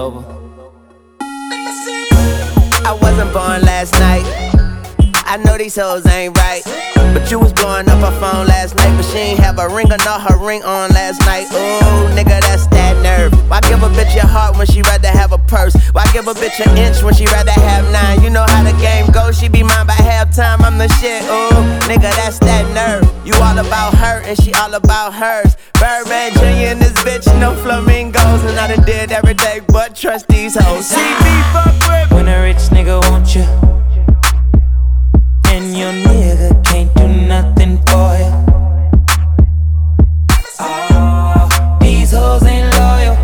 over. I wasn't born last night. I know these hoes ain't right, but you was blowing up her phone last night, but she ain't have a ring or not her ring on last night. Ooh, nigga, that's that nerve. Why give a bitch your heart when she rather have a purse? Why give a bitch an inch when she rather have 9? You know how the game goes, she be mine by halftime, I'm the shit. Ooh, nigga, that's that nerve. You all about her and she all about hers. Birdman Jr. and this bitch, no flamingos, and I done did every day but trust these hoes. See me fuck with When a rich nigga want you, and your nigga can't do nothing for you. Oh, these hoes ain't loyal.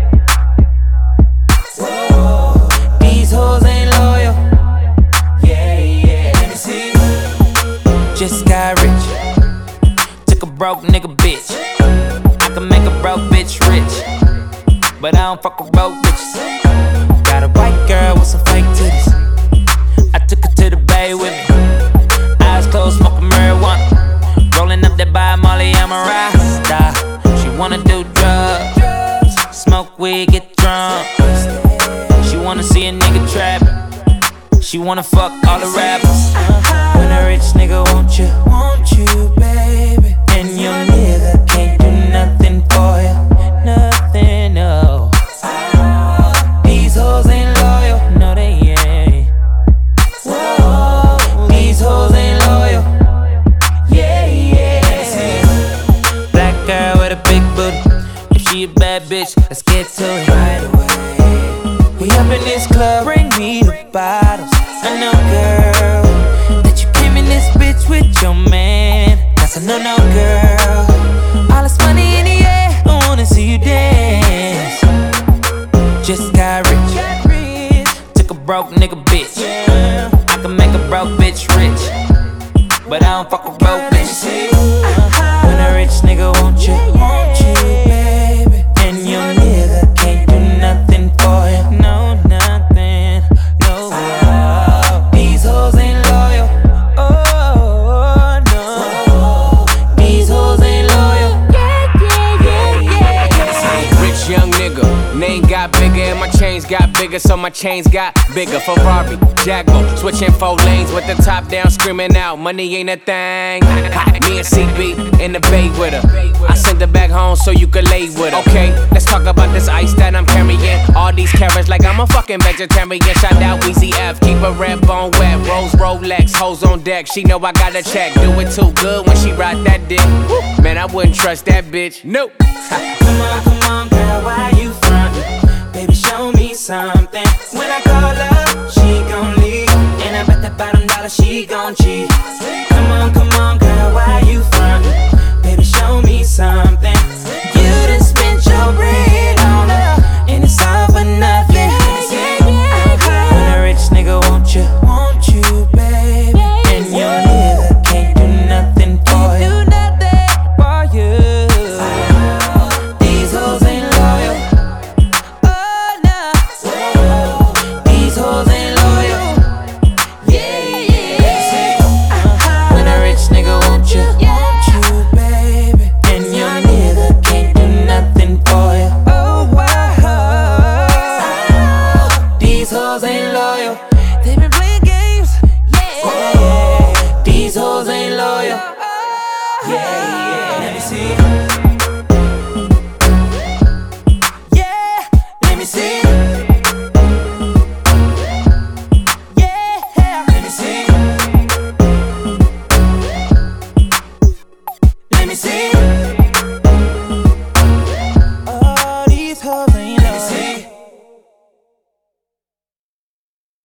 Whoa, these hoes ain't loyal. Yeah, let me see. Just got rich, took a broke nigga bitch. I can make a broke bitch rich, but I don't fuck with broke bitches. Got a white girl with some fake titties. I took her to the bay with me. Eyes closed, smoking marijuana. Rolling up that by Molly, I'm a rasta. She wanna do drugs, smoke weed, get drunk. She wanna see a nigga trap. She wanna fuck all the rappers. When a rich nigga want you, baby, and your nigga can't do nothing for you, nothing, no. These hoes ain't loyal, no they ain't. Whoa, these hoes ain't loyal. Yeah. Black girl with a big booty. If she a bad bitch, let's get to it right away. We up in this club, bring me the bottles. I know, girl, that you came in this bitch with your man. That's a no-no, girl. All this money in the air, I wanna see you dance. Just got rich, took a broke nigga bitch. I can make a broke bitch rich, but I don't fuck with broke bitches. When a rich nigga want you, baby, and your nigga can't do nothing for you, no, nothing, no. These hoes ain't loyal, oh no. These hoes ain't loyal. Yeah. Rich young nigga, name got bigger and my chains got bigger, so my chains got bigger. Ferrari, Jaguar, switching 4 lanes with the top down, screaming out, money ain't a thing. Me and CB in the bay with her. I sent her back home so you could lay with her. Okay, let's talk about this ice that I'm carrying. All these carrots like I'm a fucking vegetarian. Shout out Weezy F, keep a red bone wet. Rose Rolex, hoes on deck. She know I got a check. Do it too good when she ride that dick. Man, I wouldn't trust that bitch. Nope. Come on, girl, why you frontin'? Baby, show me something. When I call her, she gon' leave, and I bet that bottom dollar she gon' cheat. Come on, girl, why you frontin'? Baby, show me something. You done spent your bread on her, and it's all for nothing. When a rich nigga want you, baby, and your nigga can't do nothing for you. These hoes ain't loyal. Oh no. These hoes ain't loyal. Yeah. When a rich nigga want you, baby, and your nigga can't do nothing for you. Oh wow. These hoes ain't loyal. They been playing games. Yeah. These hoes ain't loyal. Yeah. Let me see.